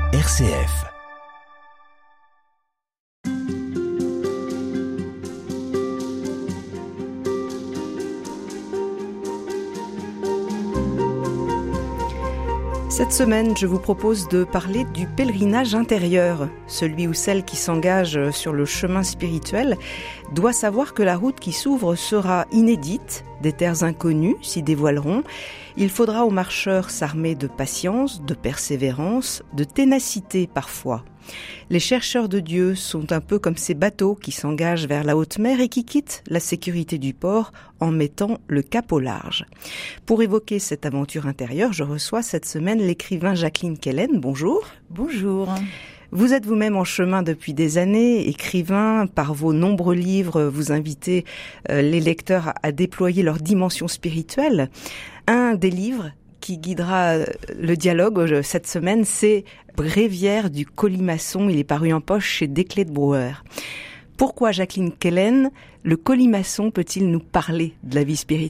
RCF. Cette semaine, je vous propose de parler du pèlerinage intérieur. Celui ou celle qui s'engage sur le chemin spirituel doit savoir que la route qui s'ouvre sera inédite, des terres inconnues s'y dévoileront. Il faudra aux marcheurs s'armer de patience, de persévérance, de ténacité parfois. Les chercheurs de Dieu sont un peu comme ces bateaux qui s'engagent vers la haute mer et qui quittent la sécurité du port en mettant le cap au large. Pour évoquer cette aventure intérieure, je reçois cette semaine l'écrivain Jacqueline Kellen. Bonjour. Bonjour. Vous êtes vous-même en chemin depuis des années, écrivain. Par vos nombreux livres, vous invitez les lecteurs à déployer leur dimension spirituelle. Un des livres qui guidera le dialogue cette semaine, c'est Bréviaire du colimaçon. Il est paru en poche chez Desclés de Brouwer. Pourquoi, Jacqueline Kellen, le colimaçon peut-il nous parler de la vie spirituelle ?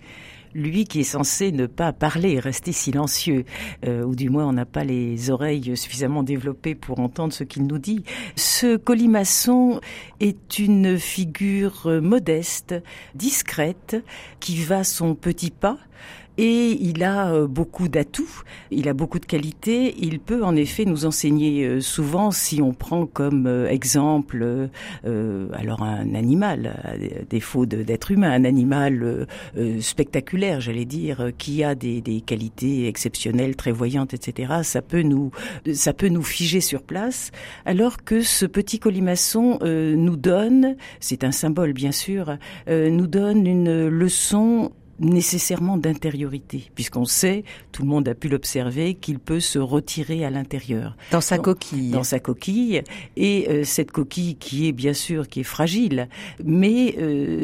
Lui qui est censé ne pas parler et rester silencieux, ou du moins on n'a pas les oreilles suffisamment développées pour entendre ce qu'il nous dit. Ce colimaçon est une figure modeste, discrète, qui va son petit pas. Et il a beaucoup d'atouts, il a beaucoup de qualités. Il peut en effet nous enseigner souvent, si on prend comme exemple alors un animal, à défaut d'être humain, un animal spectaculaire, j'allais dire, qui a des qualités exceptionnelles, très voyantes, etc. Ça peut nous figer sur place, alors que ce petit colimaçon nous donne, c'est un symbole bien sûr, nous donne une leçon nécessairement d'intériorité, puisqu'on sait, tout le monde a pu l'observer, qu'il peut se retirer à l'intérieur. Dans sa coquille. Dans sa coquille, et cette coquille qui est bien sûr, qui est fragile, mais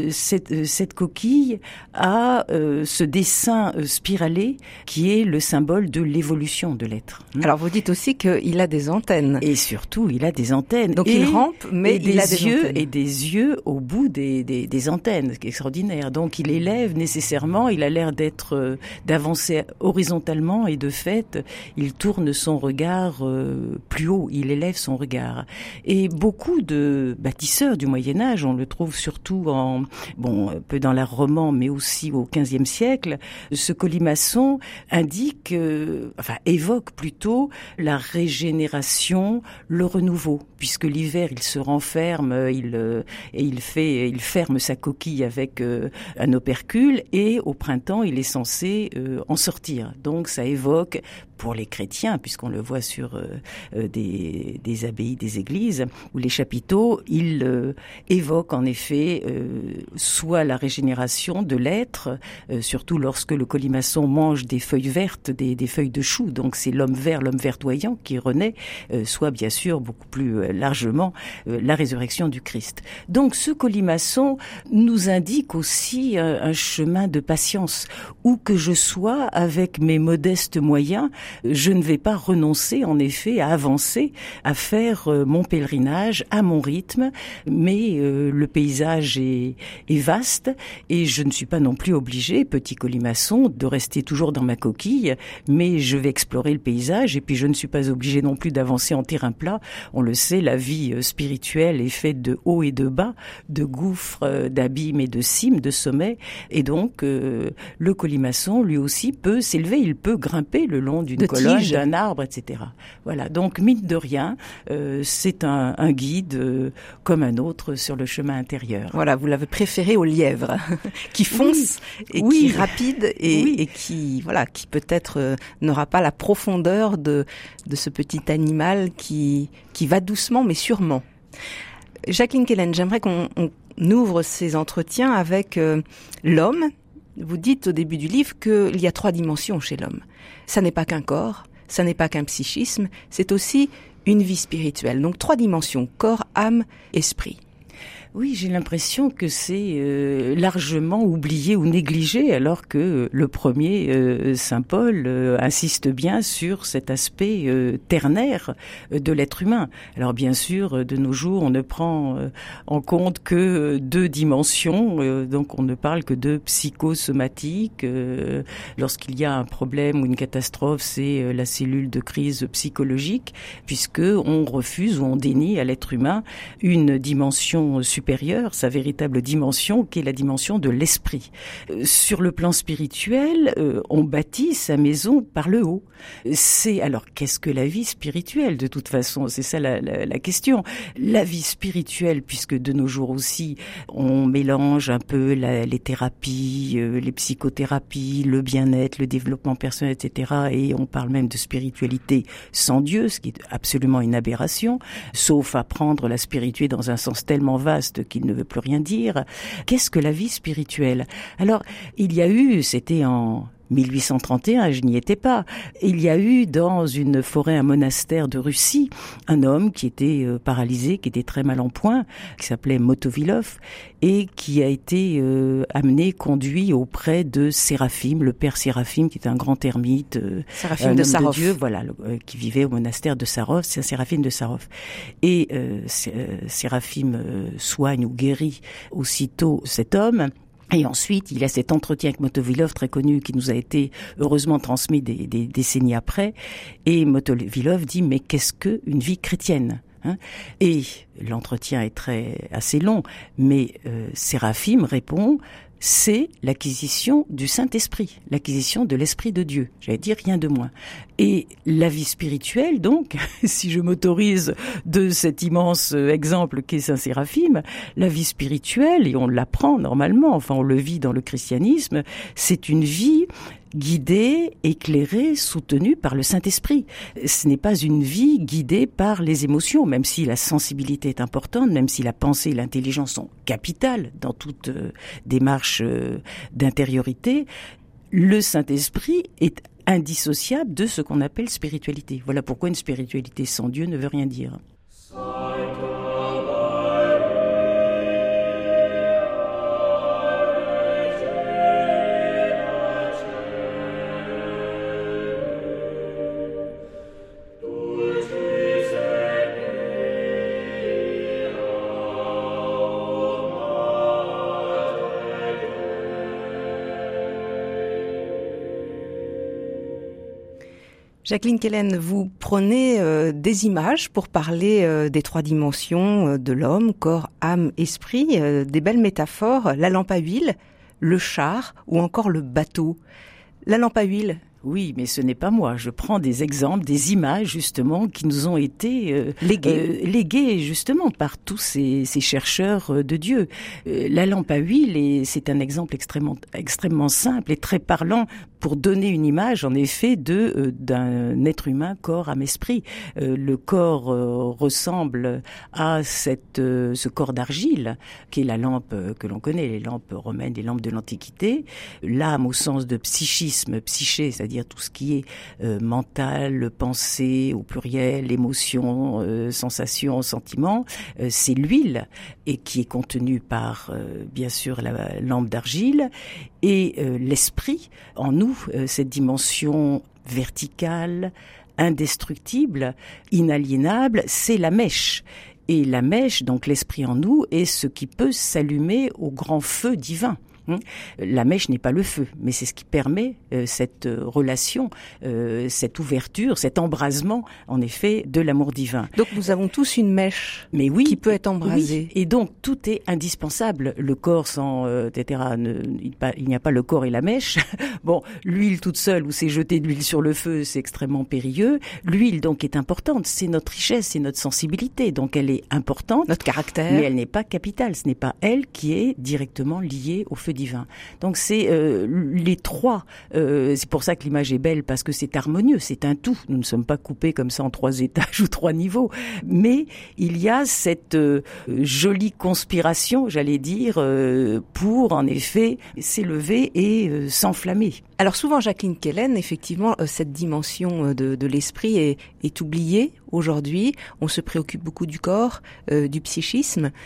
cette coquille a ce dessin spiralé qui est le symbole de l'évolution de l'être. Alors vous dites aussi qu'il a des antennes. Et surtout, il a des antennes. Donc il rampe, mais il a des antennes. Et des yeux au bout des antennes, ce qui est extraordinaire. Donc il élève nécessairement. Il a l'air d'avancer horizontalement et de fait, il tourne son regard plus haut, il élève son regard. Et beaucoup de bâtisseurs du Moyen-Âge, on le trouve surtout un peu dans l'art roman, mais aussi au XVe siècle, ce colimaçon évoque plutôt la régénération, le renouveau, puisque l'hiver, il se renferme, il ferme sa coquille avec un opercule et au printemps, il est censé en sortir. Donc, ça évoque, pour les chrétiens, puisqu'on le voit sur des abbayes, des églises, ou les chapiteaux, il évoque en effet soit la régénération de l'être, surtout lorsque le colimaçon mange des feuilles vertes, des feuilles de chou, donc c'est l'homme verdoyant qui renaît, soit bien sûr beaucoup plus largement la résurrection du Christ. Donc ce colimaçon nous indique aussi un chemin de patience. Où que je sois, avec mes modestes moyens, je ne vais pas renoncer en effet à avancer, à faire mon pèlerinage à mon rythme, mais le paysage est vaste et je ne suis pas non plus obligée, petit colimaçon, de rester toujours dans ma coquille, mais je vais explorer le paysage et puis je ne suis pas obligée non plus d'avancer en terrain plat. On le sait, la vie spirituelle est faite de hauts et de bas, de gouffres, d'abîmes et de cimes, de sommets, et donc le colimaçon, lui aussi, peut s'élever, il peut grimper le long d'une colonne, d'un arbre, etc. Voilà, donc mine de rien, c'est un guide comme un autre sur le chemin intérieur. Voilà, vous l'avez préféré au lièvre, qui fonce qui est rapide et qui peut-être n'aura pas la profondeur de ce petit animal qui va doucement mais sûrement. Jacqueline Kellen, j'aimerais qu'on ouvre ces entretiens avec l'homme. Vous dites au début du livre qu'il y a 3 dimensions chez l'homme. Ça n'est pas qu'un corps, ça n'est pas qu'un psychisme, c'est aussi une vie spirituelle. Donc 3 dimensions, corps, âme, esprit. Oui, j'ai l'impression que c'est largement oublié ou négligé, alors que le premier, Saint Paul, insiste bien sur cet aspect ternaire de l'être humain. Alors bien sûr, de nos jours, on ne prend en compte que deux dimensions, donc on ne parle que de psychosomatique. Lorsqu'il y a un problème ou une catastrophe, c'est la cellule de crise psychologique, puisque on refuse ou on dénie à l'être humain une dimension supérieure, sa véritable dimension, qui est la dimension de l'esprit. Sur le plan spirituel, on bâtit sa maison par le haut. Alors, qu'est-ce que la vie spirituelle, de toute façon? C'est ça la question. La vie spirituelle, puisque de nos jours aussi, on mélange un peu les thérapies, les psychothérapies, le bien-être, le développement personnel, etc. Et on parle même de spiritualité sans Dieu, ce qui est absolument une aberration, sauf à prendre la spiritualité dans un sens tellement vaste qu'il ne veut plus rien dire. Qu'est-ce que la vie spirituelle? Alors, il y a eu, c'était en 1831, je n'y étais pas. Il y a eu dans une forêt, un monastère de Russie, un homme qui était paralysé, qui était très mal en point, qui s'appelait Motovilov, et qui a été conduit auprès de Séraphim, le père Séraphim, qui est un grand ermite, Séraphim de Sarov, Dieu, voilà, qui vivait au monastère de Sarov, c'est Séraphim de Sarov. Et Séraphim soigne ou guérit aussitôt cet homme. Et ensuite, il y a cet entretien avec Motovilov très connu qui nous a été heureusement transmis des décennies après. Et Motovilov dit, mais qu'est-ce qu'une vie chrétienne? Et l'entretien est assez long, mais Séraphim répond, c'est l'acquisition du Saint-Esprit, l'acquisition de l'Esprit de Dieu. J'allais dire rien de moins. Et la vie spirituelle, donc, si je m'autorise de cet immense exemple qu'est Saint Séraphim, la vie spirituelle, et on l'apprend normalement, enfin on le vit dans le christianisme, c'est une vie guidée, éclairée, soutenue par le Saint-Esprit. Ce n'est pas une vie guidée par les émotions, même si la sensibilité est importante, même si la pensée et l'intelligence sont capitales dans toute démarche d'intériorité. Le Saint-Esprit est indissociable de ce qu'on appelle spiritualité. Voilà pourquoi une spiritualité sans Dieu ne veut rien dire. Jacqueline Quelen, vous prenez des images pour parler des trois dimensions de l'homme, corps, âme, esprit, des belles métaphores, la lampe à huile, le char ou encore le bateau. La lampe à huile. Oui, mais ce n'est pas moi. Je prends des exemples, des images justement qui nous ont été léguées justement par tous ces chercheurs de Dieu. La lampe à huile, c'est un exemple extrêmement simple et très parlant pour donner une image, en effet, d'un être humain, corps, âme, esprit. Le corps ressemble à ce corps d'argile, qui est la lampe que l'on connaît, les lampes romaines, les lampes de l'Antiquité. L'âme au sens de psychisme, psyché, c'est-à-dire tout ce qui est mental, pensée au pluriel, émotion, sensation, sentiment, c'est l'huile et qui est contenue par bien sûr la lampe d'argile et l'esprit en nous, cette dimension verticale, indestructible, inaliénable, c'est la mèche. Et la mèche, donc l'esprit en nous, est ce qui peut s'allumer au grand feu divin. La mèche n'est pas le feu, mais c'est ce qui permet cette relation, cette ouverture, cet embrasement, en effet, de l'amour divin. Donc nous avons tous une mèche qui peut être embrasée. Oui. Et donc tout est indispensable. Le corps sans, etc., il n'y a pas le corps et la mèche. Bon, l'huile toute seule, ou c'est jeter de l'huile sur le feu, c'est extrêmement périlleux. L'huile, donc, est importante. C'est notre richesse, c'est notre sensibilité. Donc elle est importante. Notre caractère. Mais elle n'est pas capitale. Ce n'est pas elle qui est directement liée au feu divin. Donc c'est les trois. C'est pour ça que l'image est belle, parce que c'est harmonieux, c'est un tout. Nous ne sommes pas coupés comme ça en 3 étages ou 3 niveaux. Mais il y a cette jolie conspiration, j'allais dire, pour en effet s'élever et s'enflammer. Alors souvent, Jacqueline Quelen, effectivement, cette dimension de l'esprit est oubliée aujourd'hui. On se préoccupe beaucoup du corps, du psychisme.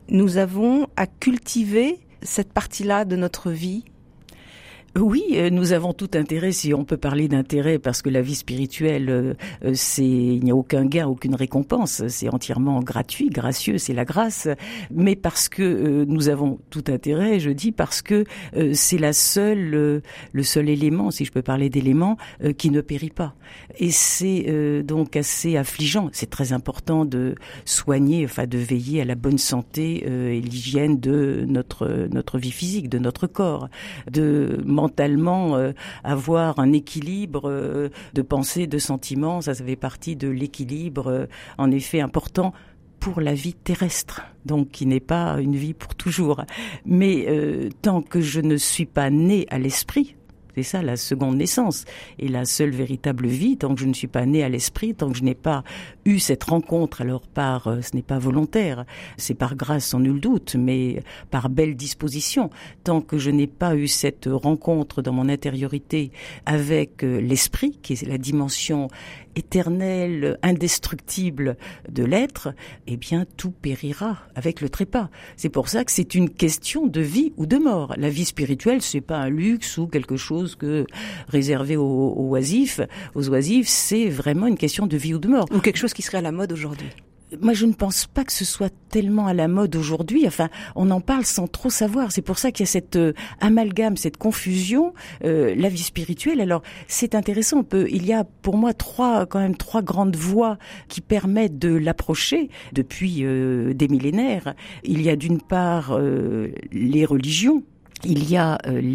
nous avons à cultiver cette partie-là de notre vie? Oui, nous avons tout intérêt, si on peut parler d'intérêt, parce que la vie spirituelle, il n'y a aucun gain, aucune récompense, c'est entièrement gratuit, gracieux, c'est la grâce, mais parce que nous avons tout intérêt, je dis, parce que c'est le seul élément, si je peux parler d'élément, qui ne périt pas. Et c'est donc assez affligeant. C'est très important de soigner, de veiller à la bonne santé et l'hygiène de notre vie physique, de notre corps, de mentalement avoir un équilibre de pensée, de sentiments, ça fait partie de l'équilibre en effet important pour la vie terrestre, donc qui n'est pas une vie pour toujours. Mais tant que je ne suis pas née à l'esprit, c'est ça la seconde naissance et la seule véritable vie, tant que je ne suis pas née à l'esprit, tant que je n'ai pas eu cette rencontre, alors ce n'est pas volontaire, c'est par grâce sans nul doute, mais par belle disposition, tant que je n'ai pas eu cette rencontre dans mon intériorité avec l'esprit, qui est la dimension éternelle, indestructible de l'être, eh bien tout périra avec le trépas. C'est pour ça que c'est une question de vie ou de mort. La vie spirituelle, c'est pas un luxe ou quelque chose que réservé aux oisifs. Aux oisifs, c'est vraiment une question de vie ou de mort. Ou quelque chose qui serait à la mode aujourd'hui. Moi, je ne pense pas que ce soit tellement à la mode aujourd'hui. Enfin, on en parle sans trop savoir. C'est pour ça qu'il y a cette amalgame, cette confusion, la vie spirituelle. Alors, c'est intéressant. Il y a pour moi trois grandes voies qui permettent de l'approcher depuis des millénaires. Il y a d'une part les religions. Il y a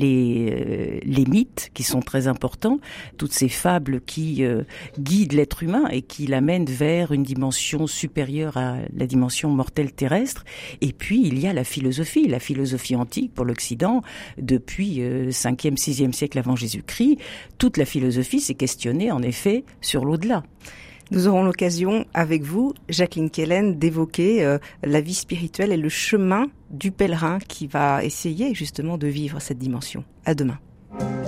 les mythes qui sont très importants, toutes ces fables qui guident l'être humain et qui l'amènent vers une dimension supérieure à la dimension mortelle terrestre. Et puis il y a la philosophie antique pour l'Occident, depuis 5e, 6e siècle avant Jésus-Christ. Toute la philosophie s'est questionnée en effet sur l'au-delà. Nous aurons l'occasion, avec vous, Jacqueline Kellen, d'évoquer la vie spirituelle et le chemin du pèlerin qui va essayer justement de vivre cette dimension. À demain.